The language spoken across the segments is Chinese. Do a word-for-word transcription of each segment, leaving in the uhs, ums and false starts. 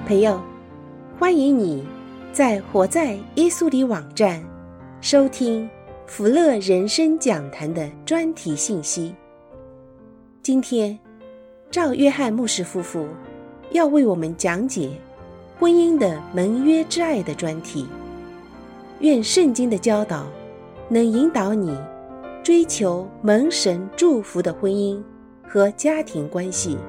朋友，欢迎你在活在耶稣里网站收听福乐人生讲坛的专题信息。今天赵约翰牧师夫妇要为我们讲解婚姻的盟约之爱的专题。愿圣经的教导能引导你追求蒙神祝福的婚姻和家庭关系。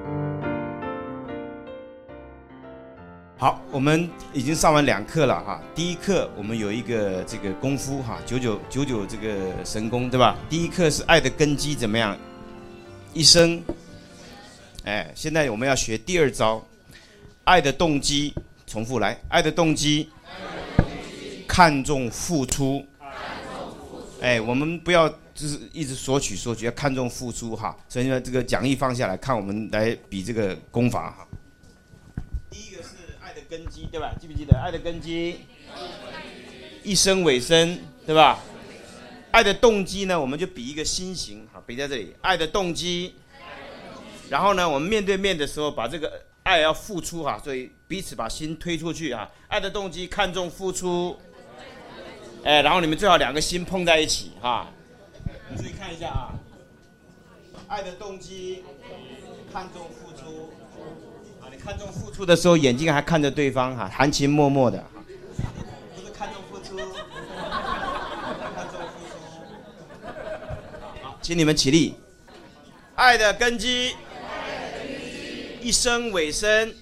好，我们已经上完两课了哈。第一课我们有一个这个功夫哈，九九九九这个神功，对吧？第一课是爱的根基怎么样？一生，哎，现在我们要学第二招，爱的动机。重复来，爱的动机，看重付出。哎，我们不要就是一直索取索取，要看重付出哈。所以呢，这个讲义放下来看，我们来比这个功法哈。第一个是爱的根基，对吧？记不记得爱的根基？一生尾声，对吧？爱的动机呢，我们就比一个心形，好，比在这里。爱的动机，然后呢，我们面对面的时候，把这个爱要付出哈，所以彼此把心推出去哈。爱的动机看重付出，哎，然后你们最好两个心碰在一起哈。你注意看一下啊，爱的动机看重付出。看重付出的时候，眼睛还看着对方哈，含情脉脉的，不是看重付出，看重付出。好，请你们起立。爱的根基，一生尾声，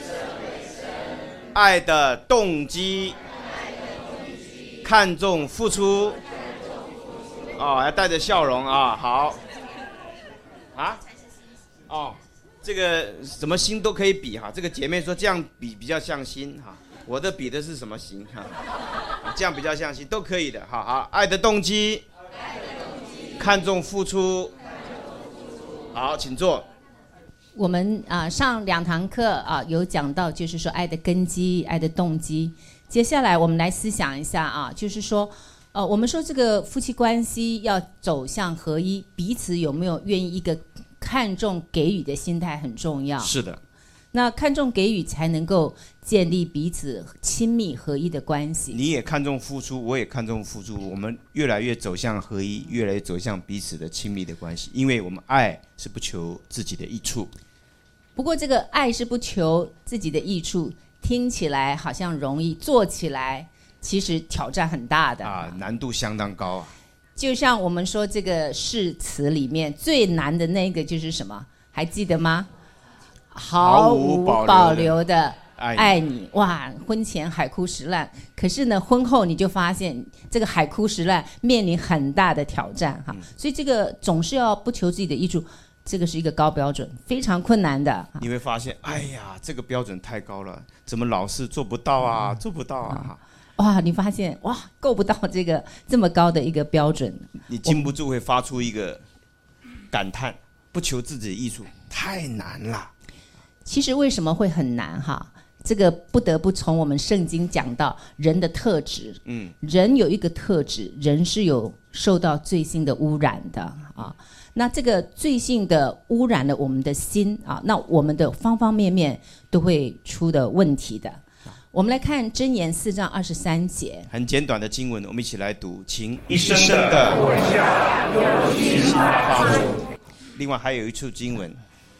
爱的动机，看重付出。哦，要带着笑容啊，好。啊？哦。这个什么心都可以比哈，这个姐妹说这样比比较像心哈，我的比的是什么心哈？这样比较像心都可以的，好好，爱的动机，看重付出，好，请坐。 我们啊上两堂课啊有讲到，就是说爱的根基、爱的动机。接下来我们来思想一下啊，就是说，呃，我们说这个夫妻关系要走向合一，彼此有没有愿意一个看重给予的心态很重要。 是的， 那看重给予才能够建立彼此亲密合一的关系。 你也看重付出，我也看重付出，我们越来越走向合一，越来越走向彼此的亲密的关系，因为我们爱是不求自己的益处。 不过这个爱是不求自己的益处，听起来好像容易，做起来其实挑战很大的啊，难度相当高啊。 就像我们说这个誓词里面最难的那个就是什么？还记得吗？毫无保留的爱你。哇，婚前海枯石烂，可是呢，婚后你就发现这个海枯石烂面临很大的挑战哈。嗯、所以这个总是要不求自己的益处，这个是一个高标准，非常困难的。 你会发现，哎呀，这个标准太高了，怎么老是做不到啊？嗯、做不到啊！嗯哇，你发现哇，够不到这个这么高的一个标准， 你禁不住会发出一个感叹：不求自己的益处，太难了。 其实为什么会很难哈？这个不得不从我们圣经讲到人的特质。嗯，人有一个特质，人是有受到罪性的污染的啊。那这个罪性的污染了我们的心啊，那我们的方方面面都会出的问题的。我们来看箴言四章二十三节， 很简短的经文，我们一起来读，请一生的果效由心发出。另外还有一处经文，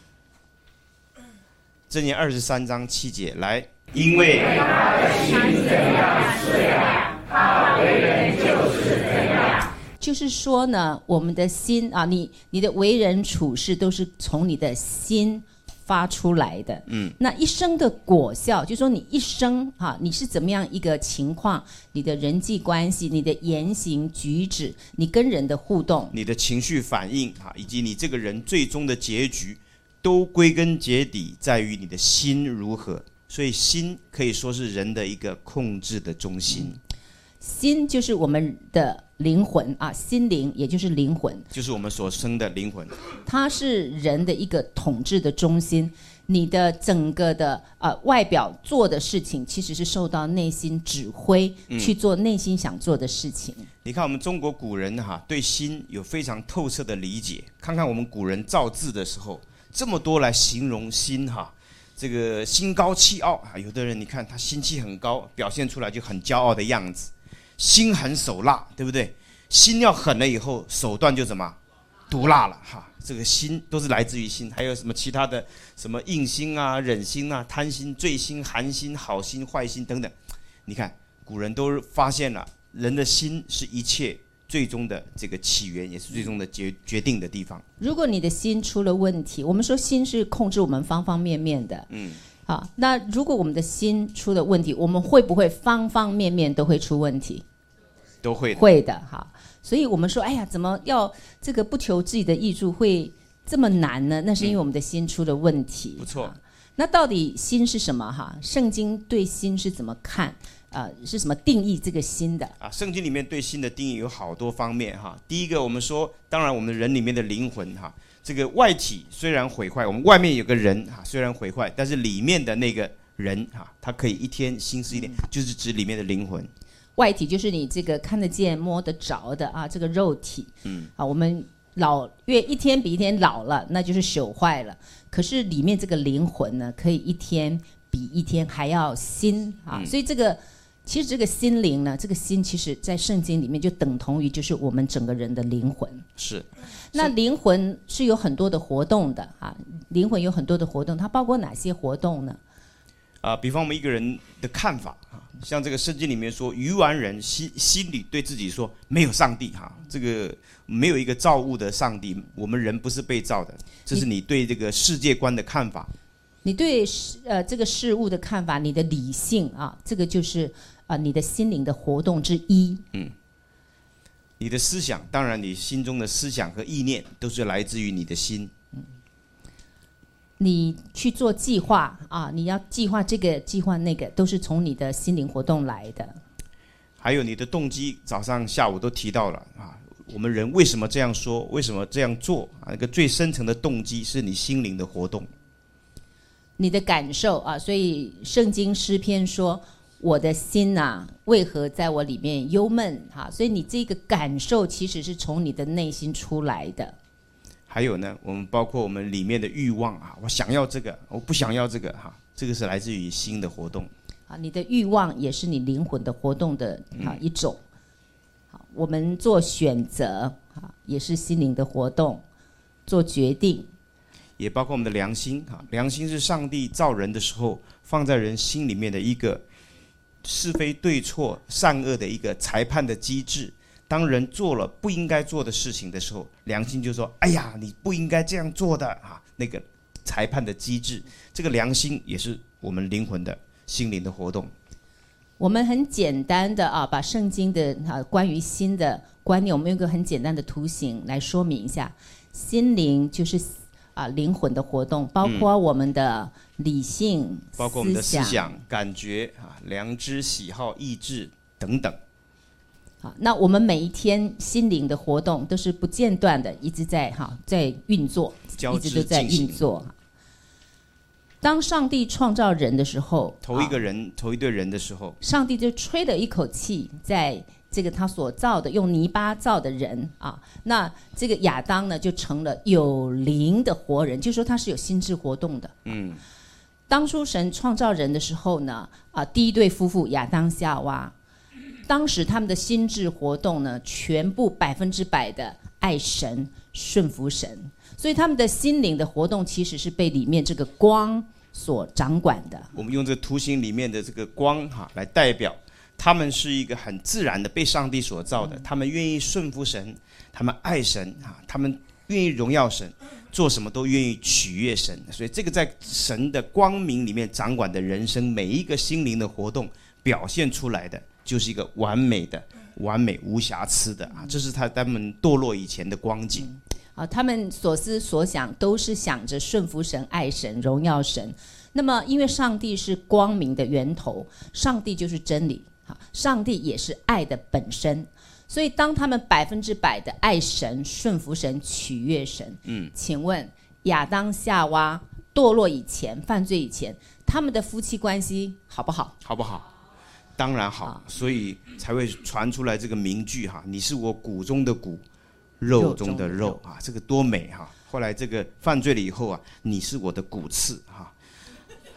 箴言二十三章七节，来，因为他的心怎样是样，他为人就是怎样。 就是说呢，我们的心啊，你你的为人处事都是从你的心发出来的。嗯，那一生的果效，就是说你一生哈、啊，你是怎么样一个情况，你的人际关系，你的言行举止，你跟人的互动， 你的情绪反应哈，以及你这个人最终的结局，都归根结底在于你的心如何。所以心可以说是人的一个控制的中心。嗯、 心就是我们的灵魂啊，心灵也就是灵魂， 就是我们所生的灵魂， 它是人的一个统治的中心。你的整个的呃外表做的事情，其实是受到内心指挥、嗯、去做内心想做的事情。 你看我们中国古人哈，对心有非常透彻的理解。看看我们古人造字的时候，这么多来形容心哈， 这个心高气傲啊，有的人你看他心气很高，表现出来就很骄傲的样子，心狠手辣，对不对？心要狠了以后，手段就怎么毒辣了哈。这个心都是来自于心，还有什么其他的什么硬心啊、忍心啊、贪心、罪心、寒心、好心、坏心等等。你看古人都发现了，人的心是一切最终的这个起源，也是最终的决决定的地方。 如果你的心出了问题，我们说心是控制我们方方面面的，嗯，好，那如果我们的心出了问题，我们会不会方方面面都会出问题？ 都会的， 会的，哈。所以我们说，哎呀，怎么要这个不求自己的益处会这么难呢？那是因为我们的心出了问题。 不错。 那到底心是什么？哈，圣经对心是怎么看？呃，是什么定义这个心的？ 啊，圣经里面对心的定义有好多方面哈。第一个，我们说，当然我们人里面的灵魂哈，这个外体虽然毁坏，我们外面有个人哈，虽然毁坏，但是里面的那个人哈，他可以一天心思一点，就是指里面的灵魂。 外体就是你这个看得见、摸得着的啊，这个肉体。嗯，啊，我们老越一天比一天老了，那就是朽坏了。可是里面这个灵魂呢，可以一天比一天还要新啊。嗯、所以这个其实这个心灵呢，这个心其实在圣经里面就等同于就是我们整个人的灵魂。 是。 那灵魂是有很多的活动的啊，灵魂有很多的活动，它包括哪些活动呢？ 啊、呃，比方我们一个人的看法啊，像这个圣经里面说，愚顽人心心里对自己说没有上帝哈，这个没有一个造物的上帝，我们人不是被造的，这是你对这个世界观的看法。 你对呃这个事物的看法，你的理性啊，这个就是啊、呃、你的心灵的活动之一。嗯， 你的思想，当然你心中的思想和意念都是来自于你的心。嗯。 你去做计划啊，你要计划这个计划那个，都是从你的心灵活动来的。 还有你的动机，早上下午都提到了啊。我们人为什么这样说，为什么这样做啊？那个最深层的动机是你心灵的活动。 你的感受啊，所以圣经诗篇说：“我的心啊，为何在我里面忧闷？”哈，所以你这个感受其实是从你的内心出来的。 还有呢，我们包括我们里面的欲望啊，我想要这个，我不想要这个哈，这个是来自于心的活动。 啊，你的欲望也是你灵魂的活动的啊一种。好，我们做选择啊，也是心灵的活动，做决定， 也包括我们的良心啊。良心是上帝造人的时候放在人心里面的一个是非对错、善恶的一个裁判的机制。当人做了不应该做的事情的时候，良心就说：“哎呀，你不应该这样做的啊！”那个裁判的机制，这个良心也是我们灵魂的心灵的活动。 我们很简单的啊，把圣经的啊关于心的观念，我们用一个很简单的图形来说明一下。心灵就是啊灵魂的活动，包括我们的理性、嗯、 包括我们的思想、感觉啊、良知、喜好、意志等等。 好，那我们每一天心灵的活动都是不间断的，一直在哈在运作，一直都在运作。当上帝创造人的时候， 头一个人、啊、头一对人的时候， 上帝就吹了一口气，在这个他所造的用泥巴造的人啊，那这个亚当呢就成了有灵的活人，就是说他是有心智活动的。嗯，当初神创造人的时候呢，啊，第一对夫妇亚当夏娃。当时他们的心智活动呢，全部百分之百的爱神、顺服神，所以他们的心灵的活动其实是被里面这个光所掌管的。 我们用这个图形里面的这个光哈来代表，他们是一个很自然的被上帝所造的，嗯、他们愿意顺服神，他们爱神哈，他们愿意荣耀神，做什么都愿意取悦神。所以这个在神的光明里面掌管的人生，每一个心灵的活动表现出来的。就是一个完美的、完美无瑕疵的啊！这是他他们堕落以前的光景。嗯、 啊，他们所思所想都是想着顺服神、爱神、荣耀神。那么，因为上帝是光明的源头，上帝就是真理，啊，上帝也是爱的本身。所以，当他们百分之百的爱神、顺服神、取悦神，嗯，请问亚当夏娃堕落以前、犯罪以前，他们的夫妻关系好不好？ 好不好？当然好，所以才会传出来这个名句哈，你是我骨中的骨，肉中的肉啊，这个多美哈！后来这个犯罪了以后啊，你是我的骨刺哈，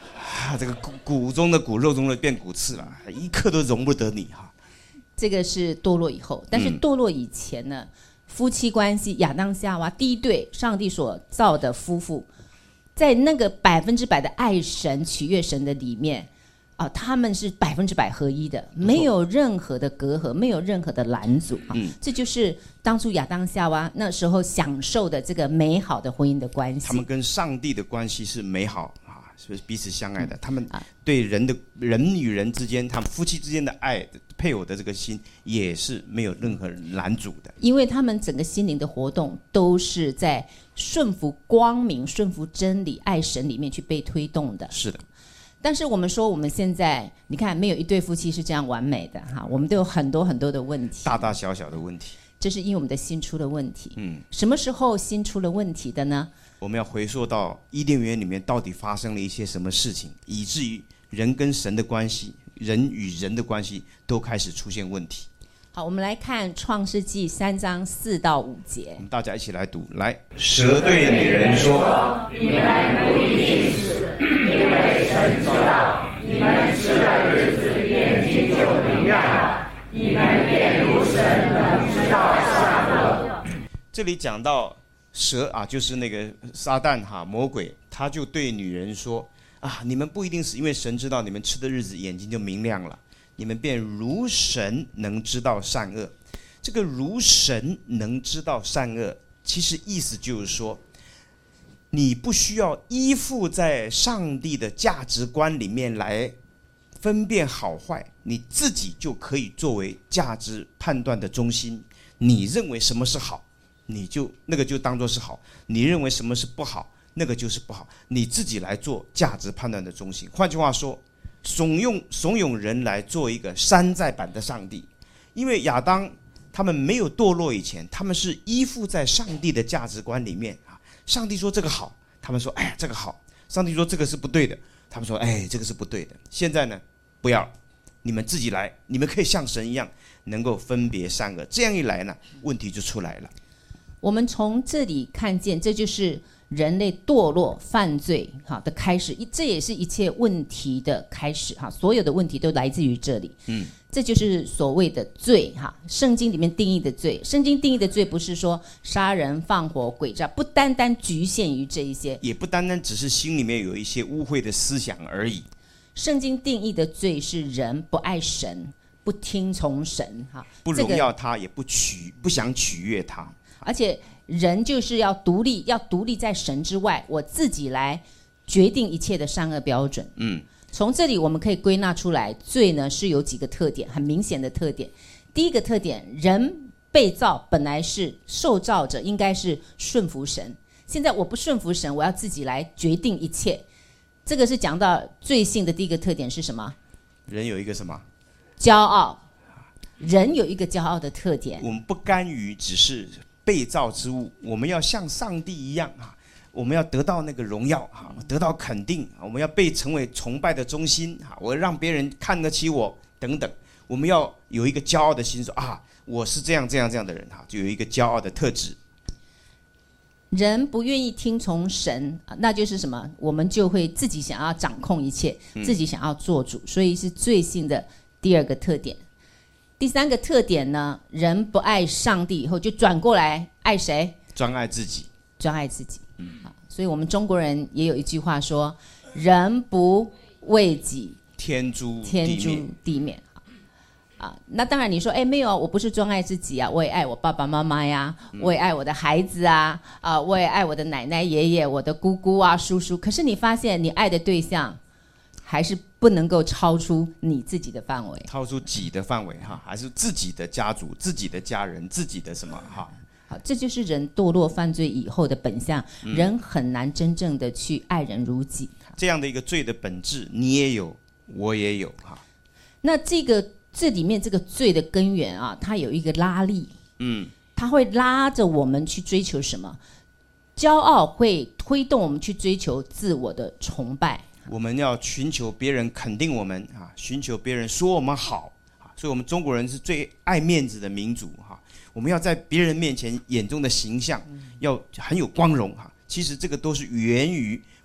啊，这个骨骨中的骨，肉中的变骨刺了，一刻都容不得你哈。 这个是堕落以后，但是堕落以前呢，嗯、夫妻关系，亚当夏娃第一对上帝所造的夫妇，在那个百分之百的爱神、取悦神的里面。啊、他们是百分之百合一的，没有任何的隔阂，没有任何的拦阻、啊嗯、这就是当初亚当夏娃那时候享受的这个美好的婚姻的关系。 他们跟上帝的关系是美好啊，是彼此相爱的。嗯、他们对人的人与人之间，他们夫妻之间的爱，配偶的这个心也是没有任何拦阻的。 因为他们整个心灵的活动都是在顺服光明、顺服真理、爱神里面去被推动的。 是的。 但是我们说我们现在你看没有一对夫妻是这样完美的哈，我们都有很多很多的问题， 大大小小的问题， 这是因为我们的心出了问题。 嗯， 什么时候心出了问题的呢？ 我们要回溯到伊甸园里面到底发生了一些什么事情，以至于人跟神的关系，人与人的关系都开始出现问题。 好，我们来看创世纪三章四到五节， 我们大家一起来读。来，蛇对女人说：你们不一定死，因为神知道你们吃的日子眼睛就明亮了，你们便如神能知道善恶。这里讲到蛇啊，就是那个撒旦哈，魔鬼，他就对女人说啊，你们不一定死，因为神知道你们吃的日子眼睛就明亮了。你们便如神能知道善恶。这个如神能知道善恶，其实意思就是说，你不需要依附在上帝的价值观里面来分辨好坏，你自己就可以作为价值判断的中心。你认为什么是好，你就那个就当作是好；你认为什么是不好，那个就是不好。你自己来做价值判断的中心。换句话说，怂恿怂恿人来做一个山寨版的上帝，因为亚当他们没有堕落以前，他们是依附在上帝的价值观里面啊。上帝说这个好，他们说哎呀这个好；上帝说这个是不对的，他们说哎这个是不对的。现在呢，不要，你们自己来，你们可以像神一样能够分别善恶。这样一来呢，问题就出来了。 我们从这里看见，这就是人类堕落犯罪的开始，这也是一切问题的开始，所有的问题都来自于这里。嗯，这就是所谓的罪。圣经里面定义的罪，圣经定义的罪不是说杀人放火诡诈，不单单局限于这一些， 也不单单只是心里面有一些污秽的思想而已。 圣经定义的罪是人不爱神，不听从神， 不荣耀他，也不取不想取悦他， 而且人就是要独立，要独立在神之外，我自己来决定一切的善恶标准。嗯，从这里我们可以归纳出来，罪呢是有几个特点，很明显的特点。第一个特点，人被造本来是受造者，应该是顺服神。现在我不顺服神，我要自己来决定一切。这个是讲到罪性的第一个特点是什么？ 人有一个什么？ 骄傲。人有一个骄傲的特点， 我们不甘于只是被造之物，我们要像上帝一样啊，我们要得到那个荣耀啊，得到肯定，我们要被成为崇拜的中心啊，我让别人看得起我等等，我们要有一个骄傲的心，说啊，我是这样这样这样的人哈，就有一个骄傲的特质。 人不愿意听从神，那就是什么？我们就会自己想要掌控一切，嗯、自己想要做主，所以是罪性的第二个特点。第三个特点呢，人不爱上帝以后，就转过来爱谁？ 专爱自己， 专爱自己。嗯，所以我们中国人也有一句话说：“人不为己， 天诛天诛地灭。”啊，那当然你说，哎，没有，我不是专爱自己啊，我也爱我爸爸妈妈呀，我也爱我的孩子啊，啊，我也爱我的奶奶爷爷、我的姑姑啊、叔叔。可是你发现，你爱的对象还是不能够超出你自己的范围， 超出己的范围哈，还是自己的家族、自己的家人、自己的什么哈？ 好，这就是人堕落犯罪以后的本相，嗯、人很难真正的去爱人如己。 这样的一个罪的本质，你也有，我也有哈。 那这个这里面这个罪的根源啊，它有一个拉力，嗯，它会拉着我们去追求什么？骄傲会推动我们去追求自我的崇拜。 我们要寻求别人肯定我们啊，寻求别人说我们好啊，所以我们中国人是最爱面子的民族哈。我们要在别人面前眼中的形象要很有光荣哈。其实这个都是源于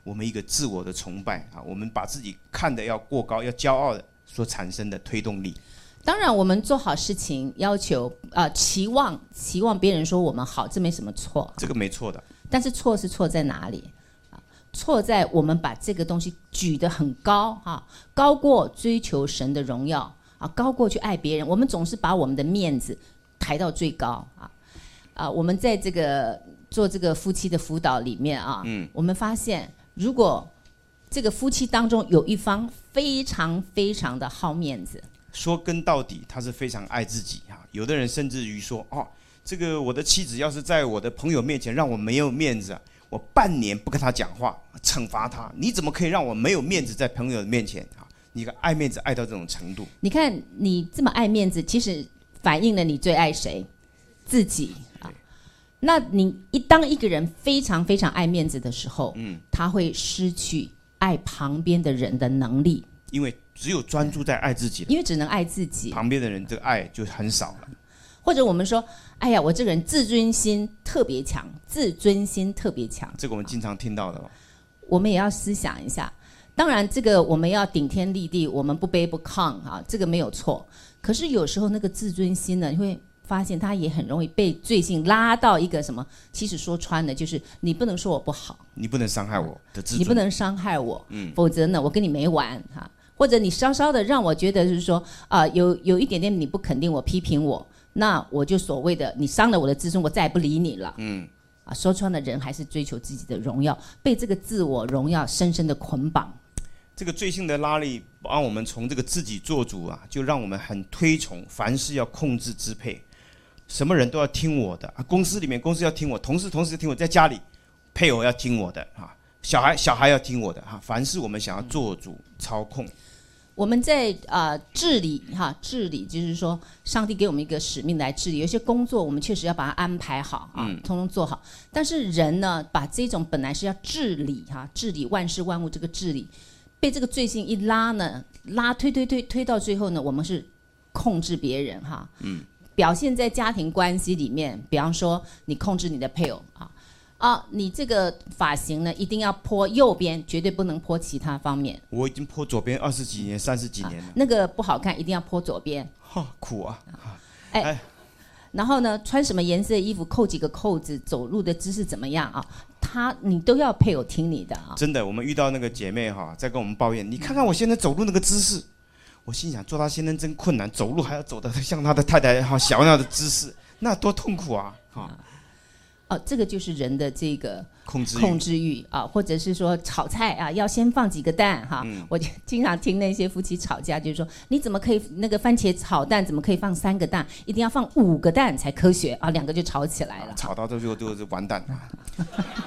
我们一个自我的崇拜啊，我们把自己看得要过高，要骄傲的所产生的推动力。 当然，我们做好事情，要求啊、呃，期望期望别人说我们好，这没什么错， 这个没错的。 但是错是错在哪里？啊，错在我们把这个东西举得很高啊，高过追求神的荣耀啊，高过去爱别人。我们总是把我们的面子抬到最高啊啊！我们在这个做这个夫妻的辅导里面啊，嗯，我们发现，如果这个夫妻当中有一方非常非常的好面子。 说根到底，他是非常爱自己哈。有的人甚至于说，哦，这个我的妻子要是在我的朋友面前让我没有面子啊，我半年不跟他讲话，惩罚他。你怎么可以让我没有面子在朋友面前啊？你爱面子爱到这种程度。 你看你这么爱面子，其实反映了你最爱谁？自己啊。那你一当一个人非常非常爱面子的时候，嗯，他会失去爱旁边的人的能力。 因为只有专注在爱自己， 因为只能爱自己， 旁边的人这个爱就很少了。 或者我们说，哎呀，我这个人自尊心特别强，自尊心特别强， 这个我们经常听到的、哦。 我们也要思想一下。当然，这个我们要顶天立地，我们不卑不亢啊，这个没有错。可是有时候那个自尊心呢，你会发现它也很容易被罪性拉到一个什么？其实说穿了，就是你不能说我不好， 你不能伤害我的自尊， 你不能伤害我，嗯，否则呢，我跟你没完哈、啊。或者你稍稍的让我觉得就是说啊、呃，有有一点点你不肯定我、批评我，那我就所谓的你伤了我的自尊，我再也不理你了。嗯，啊，说穿了，人还是追求自己的荣耀，被这个自我荣耀深深的捆绑。 这个罪性的拉力，让我们从这个自己做主啊，就让我们很推崇，凡事要控制支配，什么人都要听我的啊。公司里面公司要听我，同事同事要听我，在家里配偶要听我的啊。小孩小孩要听我的哈，凡是我们想要做主操控。 我们在啊、呃、治理哈治理，就是说上帝给我们一个使命来治理。有些工作我们确实要把它安排好啊，嗯、通通做好。但是人呢，把这种本来是要治理哈治理万事万物这个治理，被这个罪性一拉呢，拉推推推推到最后呢，我们是控制别人哈。嗯。表现在家庭关系里面，比方说你控制你的配偶啊。啊，你这个发型呢，一定要泼右边，绝对不能泼其他方面。 我已经泼左边二十几年、三十几年了、啊。 那个不好看，一定要泼左边。 哈，苦啊！ 哎，哎然后呢，穿什么颜色的衣服，扣几个扣子，走路的姿势怎么样啊？他你都要配偶听你的啊。 真的，我们遇到那个姐妹哈，在跟我们抱怨，你看看我现在走路那个姿势，我心想，做她先生真困难，走路还要走得像他的太太哈小那样的姿势，那多痛苦啊！哈。 哦，这个就是人的这个控制欲控制欲啊，或者是说炒菜啊，要先放几个蛋哈。嗯、我就经常听那些夫妻吵架，就是说你怎么可以那个番茄炒蛋怎么可以放三个蛋，一定要放五个蛋才科学啊，两个就吵起来了。啊、 吵到最后就是完蛋了。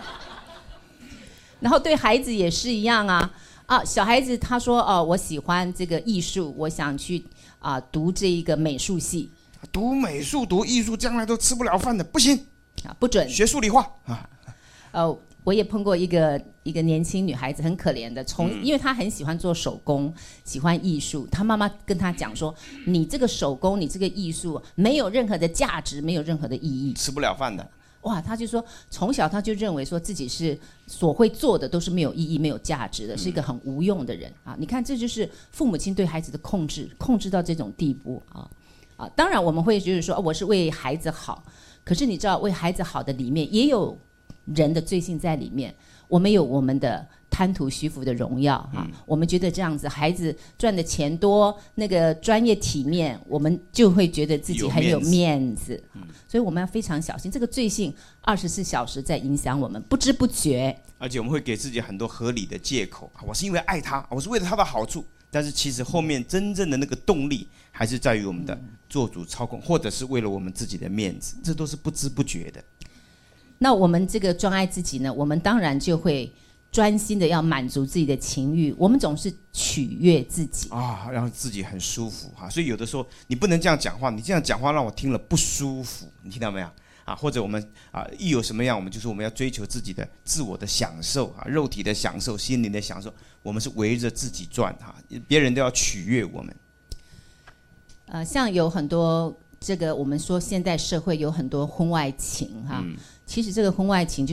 然后对孩子也是一样啊啊，小孩子他说哦，我喜欢这个艺术，我想去啊读这一个美术系， 读美术读艺术，将来都吃不了饭的，不行。 啊，不准学数理化啊！ 呃，我也碰过一个一个年轻女孩子，很可怜的，从、嗯、因为她很喜欢做手工，喜欢艺术，她妈妈跟她讲说：“你这个手工，你这个艺术没有任何的价值，没有任何的意义， 吃不了饭的。” 哇，她就说，从小她就认为说自己是所会做的都是没有意义、没有价值的，是一个很无用的人啊！你看，这就是父母亲对孩子的控制，控制到这种地步啊啊！当然，我们会就是说，哦、我是为孩子好。可是你知道，为孩子好的里面也有人的罪性在里面。我们有我们的贪图虚浮的荣耀啊，嗯、我们觉得这样子，孩子赚的钱多，那个专业体面，我们就会觉得自己很有面子。嗯、所以我们要非常小心，这个罪性二十四小时在影响我们，不知不觉。 而且我们会给自己很多合理的借口，我是因为爱他，我是为了他的好处。但是其实后面真正的那个动力，还是在于我们的做主操控，或者是为了我们自己的面子，这都是不知不觉的。 那我们这个专爱自己呢，我们当然就会专心的要满足自己的情欲，我们总是取悦自己啊，让自己很舒服哈。所以有的时候你不能这样讲话，你这样讲话让我听了不舒服，你听到没有？啊，或者我们啊，一有什么样，我们就说我们要追求自己的自我的享受啊，肉体的享受，心灵的享受，我们是围着自己转哈，别人都要取悦我们。 呃，像有很多这个我们说现代社会有很多婚外情哈，嗯、其实这个婚外情就是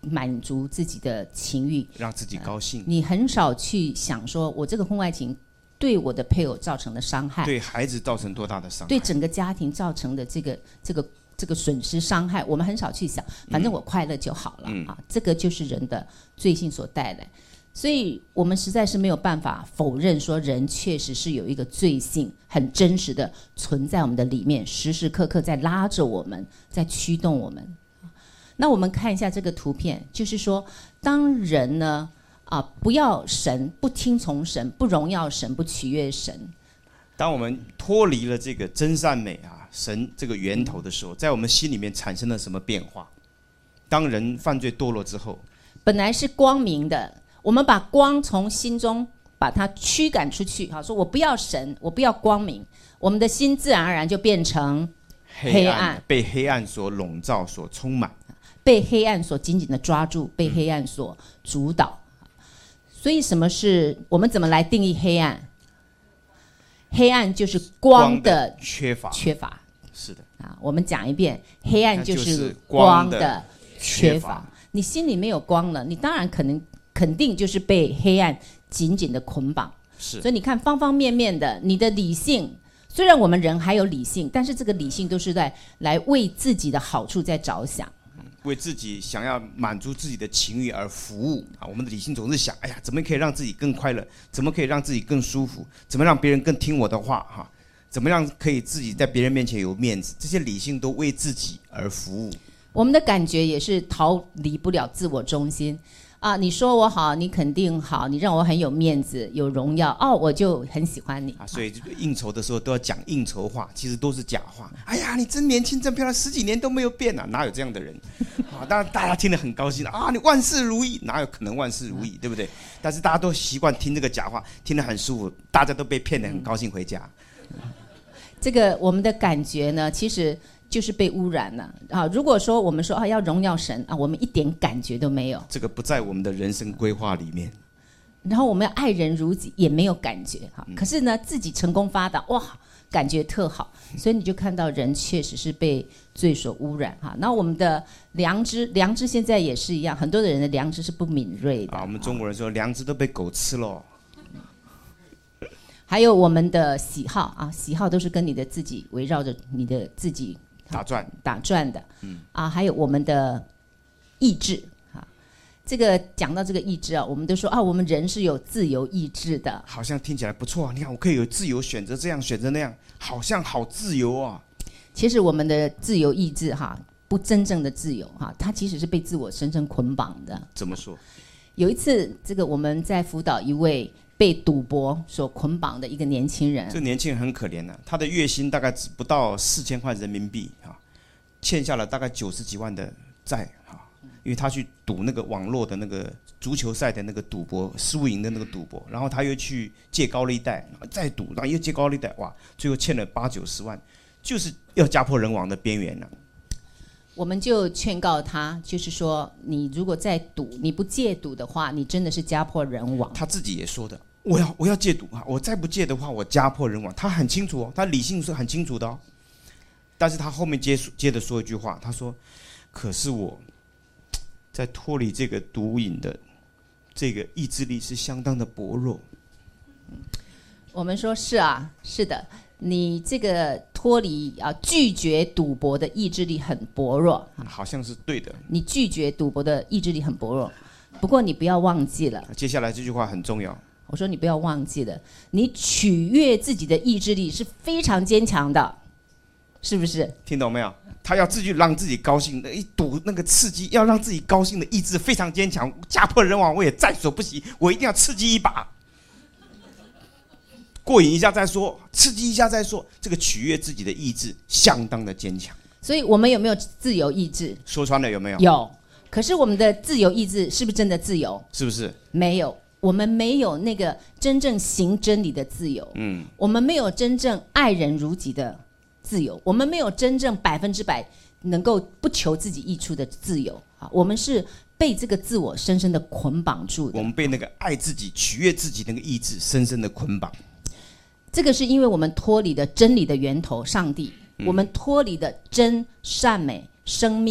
满足自己的情欲， 让自己高兴。 你很少去想说，我这个婚外情对我的配偶造成的伤害， 对孩子造成多大的伤害， 对整个家庭造成的这个这个这个损失伤害，我们很少去想。反正我快乐就好了、嗯、啊，这个就是人的罪性所带来。所以我们实在是没有办法否认说，人确实是有一个罪性，很真实的存在我们的里面，时时刻刻在拉着我们，在驱动我们。那我们看一下这个图片，就是说，当人呢啊、呃、不要神，不听从神，不荣耀神，不取悦神， 当我们脱离了这个真善美啊，神这个源头的时候，在我们心里面产生了什么变化？当人犯罪堕落之后， 本来是光明的，我们把光从心中把它驱赶出去，好，说我不要神，我不要光明，我们的心自然而然就变成黑暗， 黑暗被黑暗所笼罩、所充满， 被黑暗所紧紧的抓住，被黑暗所主导。所以什么是我们怎么来定义黑暗？黑暗就是光的缺乏， 缺乏。 是的啊，我们讲一遍，黑暗就是光的缺乏。你心里没有光了，你当然可能肯定就是被黑暗紧紧的捆绑。 是， 所以你看方方面面的，你的理性，虽然我们人还有理性，但是这个理性都是在来为自己的好处在着想。 为自己想要满足自己的情欲而服务啊！我们的理性总是想，哎呀，怎么可以让自己更快乐？怎么可以让自己更舒服？怎么让别人更听我的话？哈，怎么样可以自己在别人面前有面子？这些理性都为自己而服务。 我们的感觉也是逃离不了自我中心啊！你说我好，你肯定好，你让我很有面子、有荣耀，哦，我就很喜欢你。 啊，所以应酬的时候都要讲应酬话，其实都是假话。哎呀，你真年轻，真漂亮，十几年都没有变啊，哪有这样的人？啊，当然大家听得很高兴啊，你万事如意，哪有可能万事如意，对不对？但是大家都习惯听这个假话，听得很舒服，大家都被骗得很高兴回家。 这个我们的感觉呢，其实就是被污染了啊！如果说我们说啊要荣耀神啊，我们一点感觉都没有， 这个不在我们的人生规划里面。 然后我们要爱人如己，也没有感觉哈。可是呢，自己成功发达，哇，感觉特好，所以你就看到人确实是被罪所污染哈。那我们的良知，良知现在也是一样，很多的人的良知是不敏锐的啊。我们中国人说良知都被狗吃了。 还有我们的喜好啊，喜好都是跟你的自己围绕着你的自己打转打转的，嗯啊，还有我们的意志啊。这个讲到这个意志啊，我们都说啊，我们人是有自由意志的， 好像听起来不错啊。你看，我可以有自由选择这样选择那样，好像好自由啊。 其实我们的自由意志哈，不真正的自由哈，它其实是被自我深深捆绑的。 怎么说？ 有一次，这个我们在辅导一位被赌博所捆绑的一个年轻人， 这个年轻人很可怜的、啊，他的月薪大概只不到四千块人民币啊，欠下了大概九十几万的债啊，因为他去赌那个网络的那个足球赛的那个赌博，输赢的那个赌博，然后他又去借高利贷，再赌，然后又借高利贷，哇，最后欠了八九十万，就是要家破人亡的边缘了。 我们就劝告他，就是说，你如果再赌，你不戒赌的话，你真的是家破人亡。 他自己也说的，我要我要戒赌啊，我再不戒的话，我家破人亡。他很清楚哦，他理性是很清楚的哦。但是他后面接接着说一句话，他说：“可是我在脱离这个毒瘾的这个意志力是相当的薄弱。” 我们说是啊，是的。你这个脱离啊拒绝赌博的意志力很薄弱， 好像是对的。 你拒绝赌博的意志力很薄弱，不过你不要忘记了。 接下来这句话很重要。 我说你不要忘记了，你取悦自己的意志力是非常坚强的，是不是？ 听懂没有？他要自己让自己高兴的，一赌那个刺激，要让自己高兴的意志非常坚强，家破人亡我也在所不惜，我一定要刺激一把。过瘾一下再说，刺激一下再说，这个取悦自己的意志相当的坚强。 所以我们有没有自由意志？ 说穿了有没有？ 有。可是我们的自由意志是不是真的自由？ 是不是？ 没有，我们没有那个真正行真理的自由。嗯，我们没有真正爱人如己的自由，我们没有真正百分之百能够不求自己益处的自由啊！我们是被这个自我深深的捆绑住的。 我们被那个爱自己、取悦自己那个意志深深的捆绑。 这个是因为我们脱离了真理的源头上帝，嗯、我们脱离了真善美生命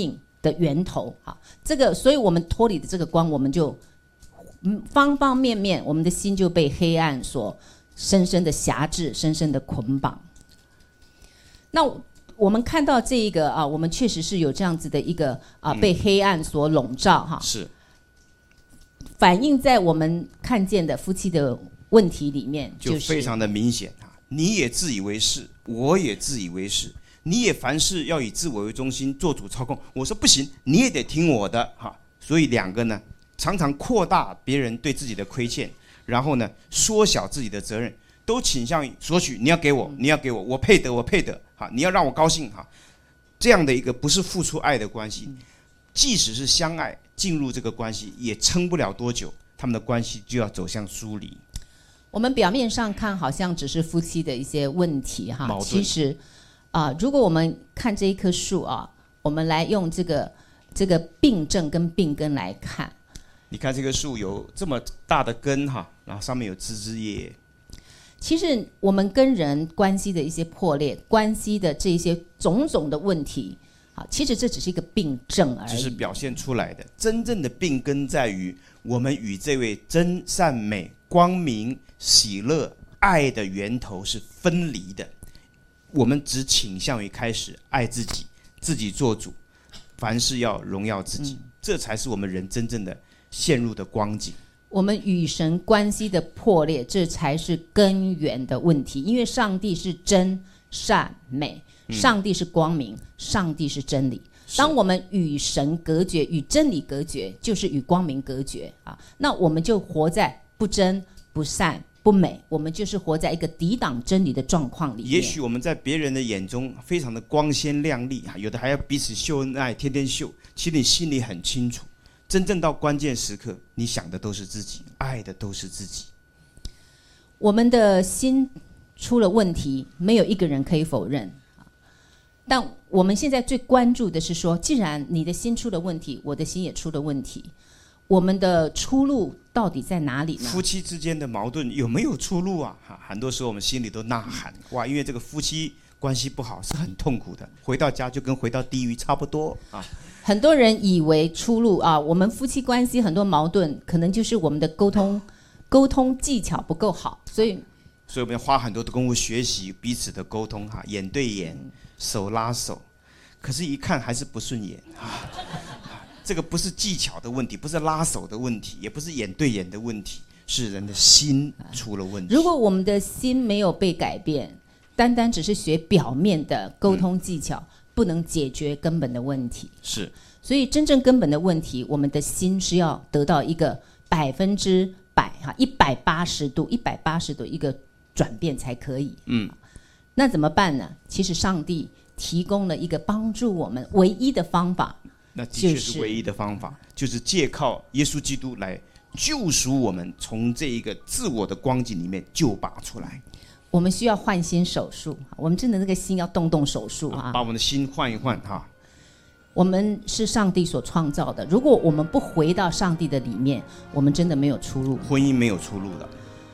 的源头啊。这个，所以我们脱离的这个光，我们就方方面面，我们的心就被黑暗所深深的辖制，深深的捆绑。那我们看到这一个啊，我们确实是有这样子的一个啊，被黑暗所笼罩哈、 嗯，是反映在我们看见的夫妻的问题里面， 就非常的明显啊。你也自以为是，我也自以为是，你也凡事要以自我为中心，做主操控。我说不行，你也得听我的哈。所以两个呢，常常扩大别人对自己的亏欠，然后呢，缩小自己的责任，都倾向于索取。你要给我，你要给我，我配得，我配得哈。你要让我高兴哈。这样的一个不是付出爱的关系，即使是相爱，进入这个关系也撑不了多久，他们的关系就要走向疏离。 我们表面上看好像只是夫妻的一些问题哈， 矛盾其实啊、呃，如果我们看这一棵树啊，我们来用这个这个病症跟病根来看， 你看这个树有这么大的根哈，然后上面有枝枝叶叶。 其实我们跟人关系的一些破裂，关系的这些种种的问题，好，其实这只是一个病症而已， 只是表现出来的。真正的病根在于我们与这位真善美、光明、喜乐、爱的源头是分离的。我们只倾向于开始爱自己，自己做主，凡事要荣耀自己，嗯、这才是我们人真正的陷入的光景。 我们与神关系的破裂，这才是根源的问题。因为上帝是真善美，上帝是光明，嗯、上帝是真理。当我们与神隔绝，与真理隔绝，就是与光明隔绝啊。那我们就活在不真、不善、不美，我们就是活在一个抵挡真理的状况里面。 也许我们在别人的眼中非常的光鲜亮丽，有的还要彼此秀恩爱，天天秀。其实你心里很清楚，真正到关键时刻，你想的都是自己，爱的都是自己。 我们的心出了问题，没有一个人可以否认。但我们现在最关注的是说，既然你的心出了问题，我的心也出了问题，我们的出路到底在哪里呢？ 夫妻之间的矛盾有没有出路啊？很多时候我们心里都呐喊，哇，因为这个夫妻关系不好是很痛苦的，回到家就跟回到地狱差不多啊。 很多人以为出路啊，我们夫妻关系很多矛盾，可能就是我们的沟通沟通技巧不够好，所以所以我们要花很多的功夫学习彼此的沟通哈，眼对眼，手拉手，可是一看还是不顺眼啊。这个不是技巧的问题，不是拉手的问题，也不是眼对眼的问题，是人的心出了问题。 如果我们的心没有被改变，单单只是学表面的沟通技巧，嗯、不能解决根本的问题。 是， 所以真正根本的问题，我们的心是要得到一个百分之百哈，一百八十度、一百八十度一个转变才可以。 嗯， 那怎么办呢？其实上帝提供了一个帮助我们唯一的方法。 那的确是唯一的方法，就是、就是借靠耶稣基督来救赎我们，从这一个自我的光景里面救拔出来。 我们需要换心手术，我们真的那个心要动动手术啊， 把我们的心换一换哈。 我们是上帝所创造的，如果我们不回到上帝的里面，我们真的没有出路， 婚姻没有出路的。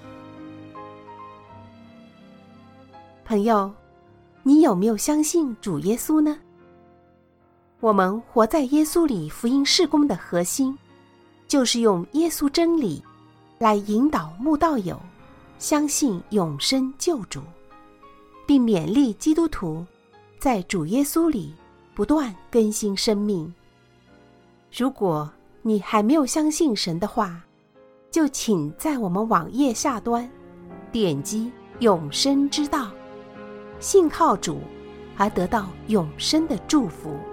朋友，你有没有相信主耶稣呢？我们活在耶稣里福音事工的核心，就是用耶稣真理来引导慕道友相信永生救主，并勉励基督徒在主耶稣里不断更新生命。如果你还没有相信神的话，就请在我们网页下端点击永生之道，信靠主而得到永生的祝福。